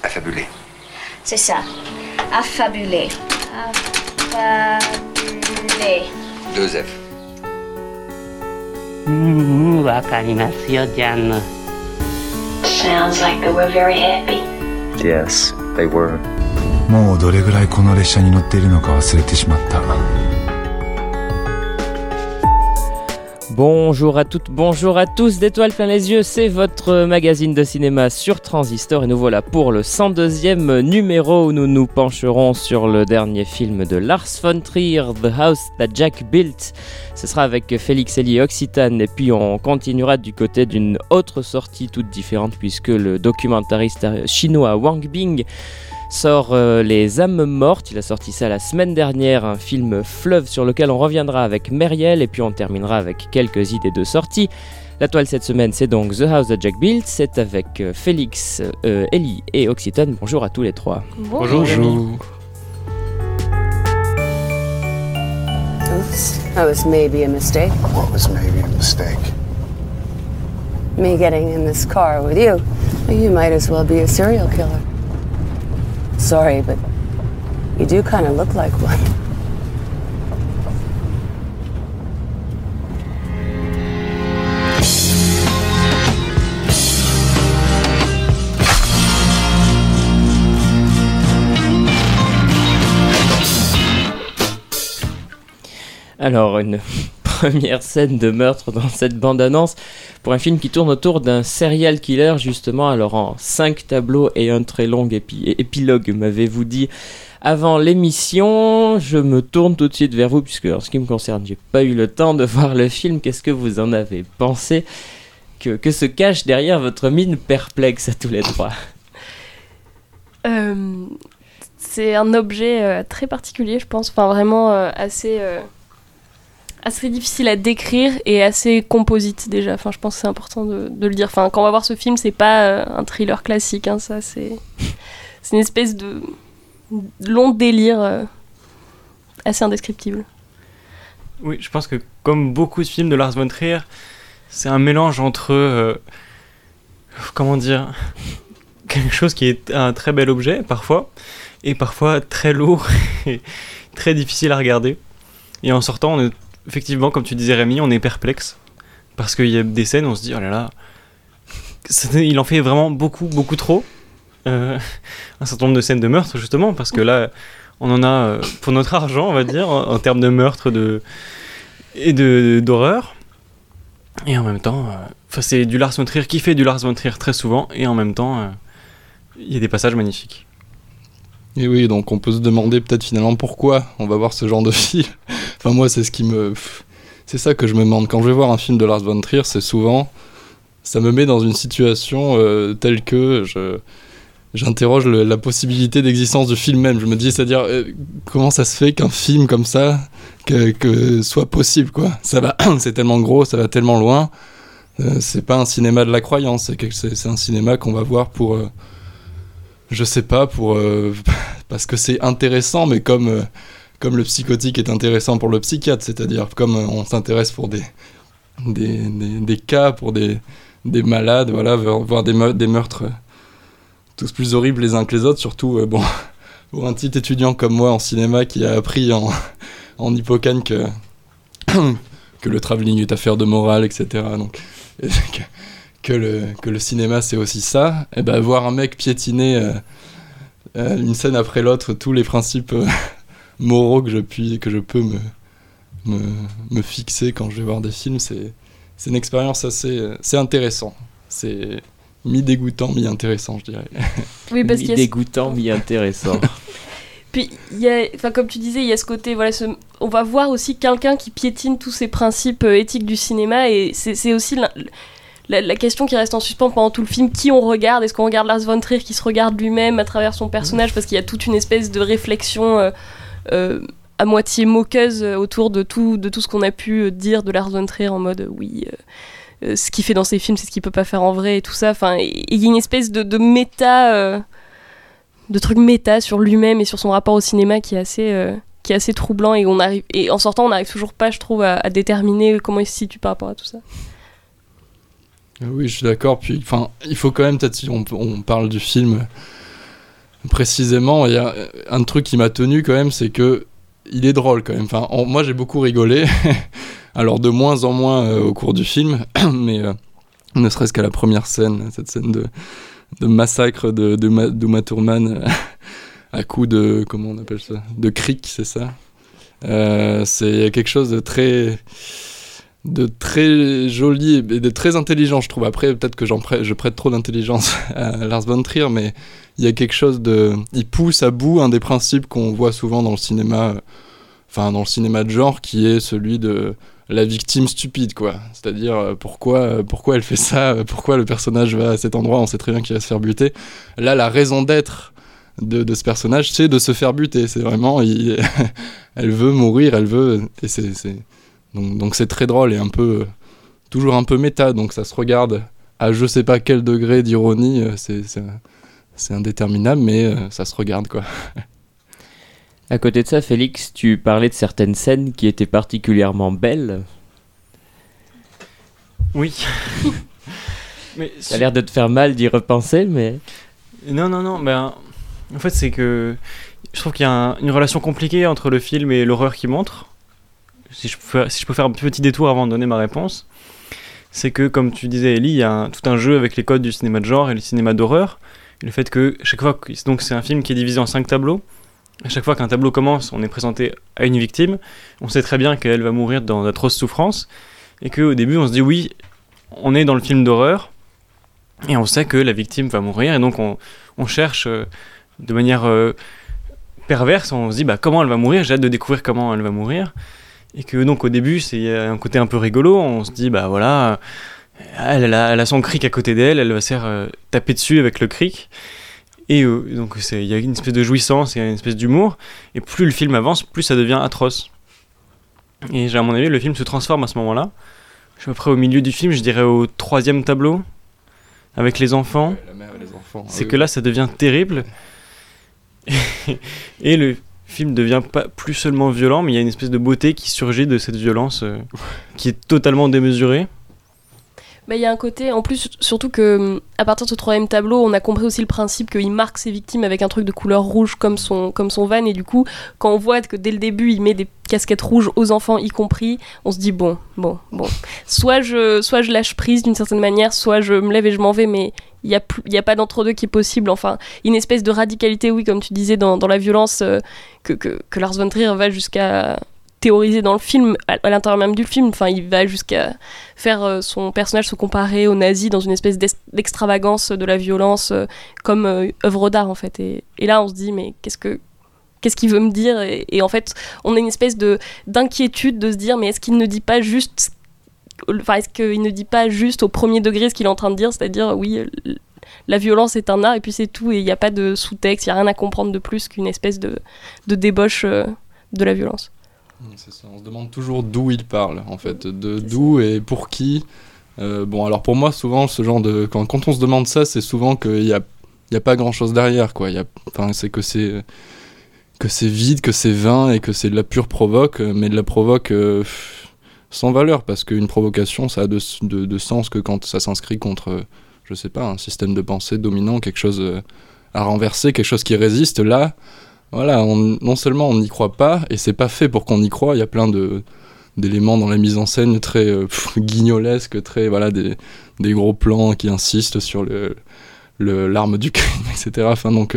Affabulé. C'est ça. Affabulé. Affabulé. 2 F. わかりますよ、ジャンヌ。 Sounds like they were very happy. Yes, they were. もうどれぐらいこの列車に乗っているのか忘れてしまった。 Bonjour à toutes, bonjour à tous, d'étoiles plein les yeux, c'est votre magazine de cinéma sur Transistor et nous voilà pour le 102e numéro où nous nous pencherons sur le dernier film de Lars von Trier, The House That Jack Built. Ce sera avec Félix Elie et Occitane et puis on continuera du côté d'une autre sortie toute différente puisque le documentariste chinois Wang Bing sort Les âmes mortes, il a sorti ça la semaine dernière, un film fleuve sur lequel on reviendra avec Meriel et puis on terminera avec quelques idées de sortie. La toile cette semaine c'est donc The House That Jack Built, c'est avec Félix, Elie et Occitane. Bonjour à tous les trois. Bonjour. Oops, that was maybe a mistake. What was maybe a mistake? Me getting in this car with you. You might as well be a serial killer. Sorry, but you do kind of look like one. Alors, une première scène de meurtre dans cette bande-annonce pour un film qui tourne autour d'un serial killer, justement. Alors, en 5 tableaux et un très long épilogue, m'avez-vous dit avant l'émission. Je me tourne tout de suite vers vous, puisque en ce qui me concerne, j'ai pas eu le temps de voir le film. Qu'est-ce que vous en avez pensé ? Que se cache derrière votre mine perplexe à tous les trois ? C'est un objet très particulier, je pense. Enfin, vraiment assez difficile à décrire et assez composite déjà. Enfin, je pense que c'est important de le dire. Enfin, quand on va voir ce film, c'est pas un thriller classique. Hein, ça, c'est une espèce de long délire assez indescriptible. Oui, je pense que comme beaucoup de films de Lars von Trier, c'est un mélange entre comment dire, quelque chose qui est un très bel objet parfois et parfois très lourd et très difficile à regarder. Et en sortant, on est effectivement, comme tu disais Rémi, on est perplexe parce qu'il y a des scènes où on se dit oh là là, il en fait vraiment beaucoup trop. Un certain nombre de scènes de meurtre justement parce que là on en a pour notre argent, on va dire, en termes de meurtre et d'horreur. Et en même temps, c'est du Lars von Trier qui fait du Lars von Trier très souvent et en même temps il y a des passages magnifiques. Et oui, donc on peut se demander peut-être finalement pourquoi on va voir ce genre de film. Enfin moi c'est c'est ça que je me demande quand je vais voir un film de Lars von Trier, c'est souvent ça me met dans une situation telle que j'interroge la possibilité d'existence du film même. Je me dis, c'est-à-dire comment ça se fait qu'un film comme ça que soit possible quoi. C'est tellement gros, ça va tellement loin. C'est pas un cinéma de la croyance, c'est un cinéma qu'on va voir pour je sais pas, parce que c'est intéressant, mais comme le psychotique est intéressant pour le psychiatre, c'est-à-dire comme on s'intéresse pour des cas, pour des malades, voilà, voir des meurtres tous plus horribles les uns que les autres, surtout pour un petit étudiant comme moi en cinéma qui a appris en Hippocane que le travelling est affaire de morale, etc. Donc, que le cinéma c'est aussi ça, et ben voir un mec piétiner une scène après l'autre tous les principes moraux que je peux me fixer quand je vais voir des films, c'est une expérience c'est intéressant, c'est mi-dégoûtant, mi-intéressant je dirais. Oui, parce mi-dégoûtant, mi-intéressant. Puis, comme tu disais, il y a ce côté, voilà, on va voir aussi quelqu'un qui piétine tous ces principes éthiques du cinéma, et c'est aussi la question qui reste en suspens pendant tout le film, qui on regarde. Est-ce qu'on regarde Lars von Trier qui se regarde lui-même à travers son personnage, parce qu'il y a toute une espèce de réflexion à moitié moqueuse autour de tout ce qu'on a pu dire de Lars von Trier, en mode oui, ce qu'il fait dans ses films c'est ce qu'il peut pas faire en vrai et tout ça. Enfin, il y a une espèce de méta de truc méta sur lui-même et sur son rapport au cinéma qui est assez troublant, et en sortant on n'arrive toujours pas, je trouve, à déterminer comment il se situe par rapport à tout ça. Oui, je suis d'accord. Puis, il faut quand même, peut-être, si on parle du film précisément, il y a un truc qui m'a tenu quand même, c'est que il est drôle quand même. Enfin, moi j'ai beaucoup rigolé, alors de moins en moins au cours du film, mais ne serait-ce qu'à la première scène, cette scène de massacre d'Uma Thurman à coups de, comment on appelle ça, de cric, c'est ça. C'est quelque chose de très joli et de très intelligent, je trouve. Après, peut-être que je prête trop d'intelligence à Lars von Trier, mais il y a quelque chose il pousse à bout un des principes qu'on voit souvent dans le cinéma, dans le cinéma de genre, qui est celui de la victime stupide, quoi. C'est-à-dire, pourquoi elle fait ça, pourquoi le personnage va à cet endroit, on sait très bien qu'il va se faire buter. Là, la raison d'être de ce personnage, c'est de se faire buter. C'est vraiment, elle veut mourir, et donc c'est très drôle et toujours un peu méta, donc ça se regarde à je sais pas quel degré d'ironie, c'est indéterminable, mais ça se regarde, quoi. À côté de ça, Félix, tu parlais de certaines scènes qui étaient particulièrement belles. Oui. Mais ça a l'air de te faire mal d'y repenser, mais... Non, en fait, c'est que je trouve qu'il y a une relation compliquée entre le film et l'horreur qu'il montre. Si je peux faire un petit détour avant de donner ma réponse, c'est que, comme tu disais, Ellie, il y a tout un jeu avec les codes du cinéma de genre et le cinéma d'horreur. Et le fait que chaque fois, donc c'est un film qui est divisé en 5 tableaux. À chaque fois qu'un tableau commence, on est présenté à une victime. On sait très bien qu'elle va mourir dans d'atroces souffrances. Et qu'au début, on se dit oui, on est dans le film d'horreur. Et on sait que la victime va mourir. Et donc, on cherche de manière perverse. On se dit comment elle va mourir. J'ai hâte de découvrir comment elle va mourir. Et que donc au début, c'est un côté un peu rigolo, on se dit, voilà, elle a son cric à côté d'elle, elle va se faire taper dessus avec le cric. Et donc il y a une espèce de jouissance, il y a une espèce d'humour, et plus le film avance, plus ça devient atroce. Et à mon avis, le film se transforme à ce moment-là. Je suis à peu près au milieu du film, je dirais au 3e tableau, avec les enfants. Ouais, la mère et les enfants. C'est que là, ça devient terrible. Et le film devient pas plus seulement violent, mais il y a une espèce de beauté qui surgit de cette violence qui est totalement démesurée. Il y a un côté, en plus, surtout que à partir de ce 3e tableau, on a compris aussi le principe qu'il marque ses victimes avec un truc de couleur rouge comme son van, et du coup, quand on voit que dès le début, il met des casquettes rouges aux enfants y compris, on se dit bon, soit je lâche prise d'une certaine manière, soit je me lève et je m'en vais, mais il y a pas d'entre-deux qui est possible. Enfin, une espèce de radicalité, oui, comme tu disais, dans la violence que Lars von Trier va jusqu'à théoriser dans le film, à l'intérieur même du film. Enfin, il va jusqu'à faire son personnage se comparer aux nazis dans une espèce d'extravagance de la violence comme œuvre d'art, en fait. Et là, on se dit, mais qu'est-ce qu'il veut me dire, et en fait, on a une espèce d'inquiétude de se dire, mais est-ce qu'il ne dit pas juste... Enfin, est-ce qu'il ne dit pas juste au premier degré ce qu'il est en train de dire, c'est-à-dire, oui, la violence est un art, et puis c'est tout, et il n'y a pas de sous-texte, il n'y a rien à comprendre de plus qu'une espèce de débauche de la violence. C'est ça, on se demande toujours d'où il parle, en fait, d'où et pour qui. Alors pour moi, souvent, ce genre de... Quand on se demande ça, c'est souvent qu'il n'y a pas grand-chose derrière, quoi. C'est que c'est vide, que c'est vain, et que c'est de la pure provoque, mais de la provoque... sans valeur, parce qu'une provocation, ça a de sens que quand ça s'inscrit contre, je sais pas, un système de pensée dominant, quelque chose à renverser, quelque chose qui résiste. Là, voilà, non seulement on n'y croit pas, et c'est pas fait pour qu'on y croit, il y a plein d'éléments dans la mise en scène très guignolesques, très, voilà, des gros plans qui insistent sur l'arme du crime, etc. Enfin, donc,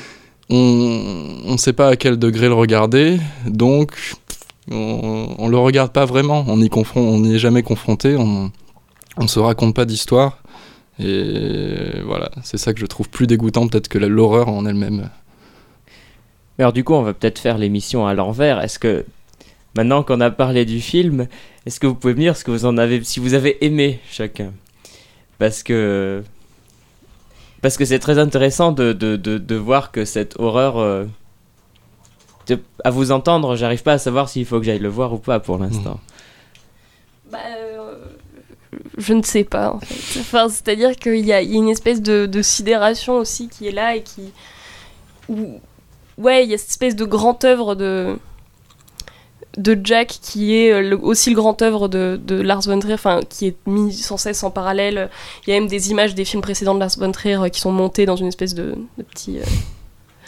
on sait pas à quel degré le regarder, donc... On le regarde pas vraiment, on n'y est jamais confronté, on se raconte pas d'histoire, et voilà, c'est ça que je trouve plus dégoûtant peut-être que l'horreur en elle-même. Alors du coup, on va peut-être faire l'émission à l'envers. Est-ce que, maintenant qu'on a parlé du film, est-ce que vous pouvez me dire ce que si vous avez aimé chacun ? Parce que c'est très intéressant de voir que cette horreur... à vous entendre, j'arrive pas à savoir s'il faut que j'aille le voir ou pas pour l'instant. Je ne sais pas, en fait. Enfin, c'est-à-dire qu'il y a une espèce de sidération aussi qui est là, et ouais, il y a cette espèce de grande œuvre de Jack qui est aussi le grand œuvre de Lars von Trier, enfin, qui est mis sans cesse en parallèle. Il y a même des images des films précédents de Lars von Trier qui sont montées dans une espèce de petit...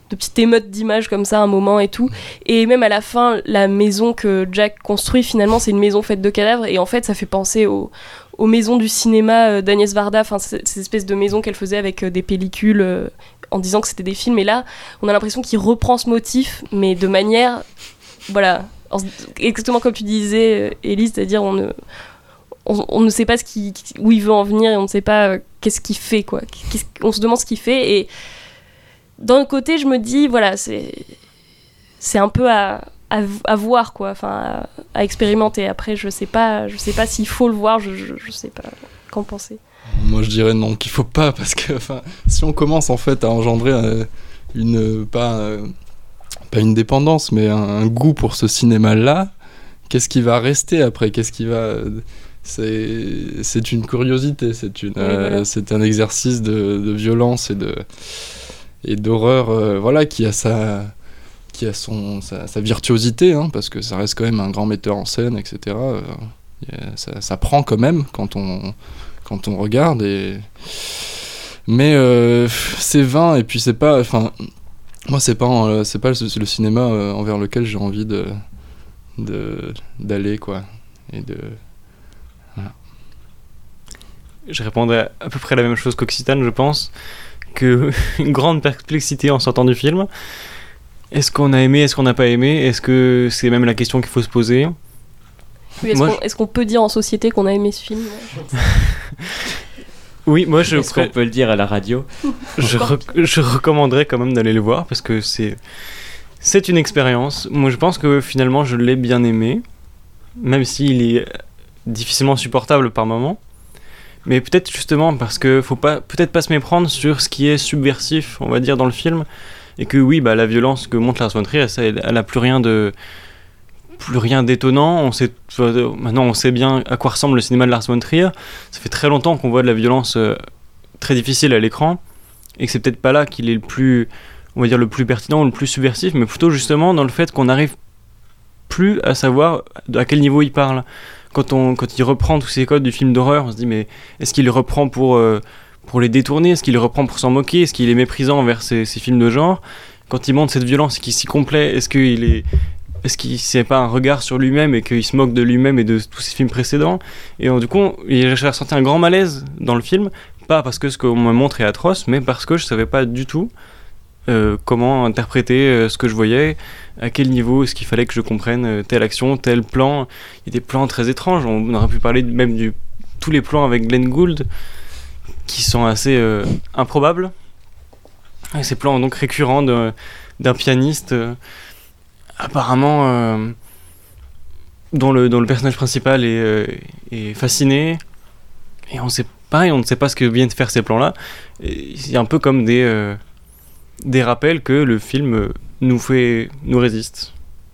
petites émeutes d'images comme ça, un moment et tout. Et même à la fin, la maison que Jack construit, finalement, c'est une maison faite de cadavres. Et en fait, ça fait penser aux maisons du cinéma d'Agnès Varda, enfin, ces espèces de maisons qu'elle faisait avec des pellicules en disant que c'était des films. Et là, on a l'impression qu'il reprend ce motif, mais de manière, voilà, exactement comme tu disais, Élise, c'est-à-dire on ne sait pas où il veut en venir et on ne sait pas qu'est-ce qu'il fait, quoi. On se demande ce qu'il fait. Et d'un côté, je me dis, voilà, c'est un peu à voir, quoi, enfin, à expérimenter. Après, je sais pas s'il faut le voir, je sais pas qu'en penser. Moi, je dirais non, qu'il faut pas, parce que si on commence en fait à engendrer pas une dépendance, mais un goût pour ce cinéma-là, qu'est-ce qui va rester après ? C'est une curiosité, c'est un exercice de violence et d'horreur, voilà, qui a sa virtuosité, hein, parce que ça reste quand même un grand metteur en scène, etc. Ça prend quand même quand on regarde, mais c'est vain, et puis c'est pas, enfin, moi c'est pas le cinéma envers lequel j'ai envie d'aller, quoi, et voilà. Je répondrais à peu près la même chose qu'Occitane, je pense, que une grande perplexité en sortant du film. Est-ce qu'on a aimé, est-ce qu'on n'a pas aimé ? Est-ce que c'est même la question qu'il faut se poser ? Oui, est-ce qu'on peut dire en société qu'on a aimé ce film ? Oui, moi Est-ce qu'on peut le dire à la radio ? Je recommanderais quand même d'aller le voir, parce que c'est une expérience. Moi, je pense que finalement, je l'ai bien aimé, même s'il est difficilement supportable par moments. Mais peut-être justement parce que faut peut-être pas se méprendre sur ce qui est subversif, on va dire, dans le film, et que oui, la violence que montre Lars von Trier, elle a plus rien d'étonnant. Maintenant, on sait bien à quoi ressemble le cinéma de Lars von Trier. Ça fait très longtemps qu'on voit de la violence très difficile à l'écran, et que c'est peut-être pas là qu'il est le plus pertinent ou le plus subversif, mais plutôt justement dans le fait qu'on n'arrive plus à savoir à quel niveau il parle. Quand il reprend tous ces codes du film d'horreur, on se dit, mais est-ce qu'il les reprend pour les détourner ? Est-ce qu'il les reprend pour s'en moquer ? Est-ce qu'il est méprisant envers ces films de genre ? Quand il montre cette violence et qu'il s'y complaît, est-ce qu'il c'est pas un regard sur lui-même et qu'il se moque de lui-même et de tous ses films précédents ? Et du coup, j'ai ressenti un grand malaise dans le film, pas parce que ce qu'on me montre est atroce, mais parce que je savais pas du tout comment interpréter ce que je voyais, à quel niveau est-ce qu'il fallait que je comprenne telle action, tel plan. Il y a des plans très étranges, on aurait pu parler même de tous les plans avec Glenn Gould qui sont assez improbables. Et ces plans donc récurrents d'un pianiste apparemment dont le personnage principal est fasciné, et on ne sait pas ce que viennent faire ces plans-là. C'est un peu comme des rappels que le film nous résiste.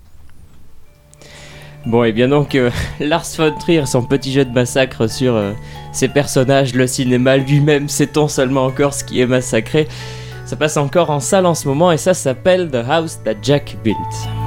Bon, et bien donc, Lars von Trier, son petit jeu de massacre sur ses personnages, le cinéma lui-même, sait-on seulement encore ce qui est massacré ? Ça passe encore en salle en ce moment, et ça s'appelle The House That Jack Built.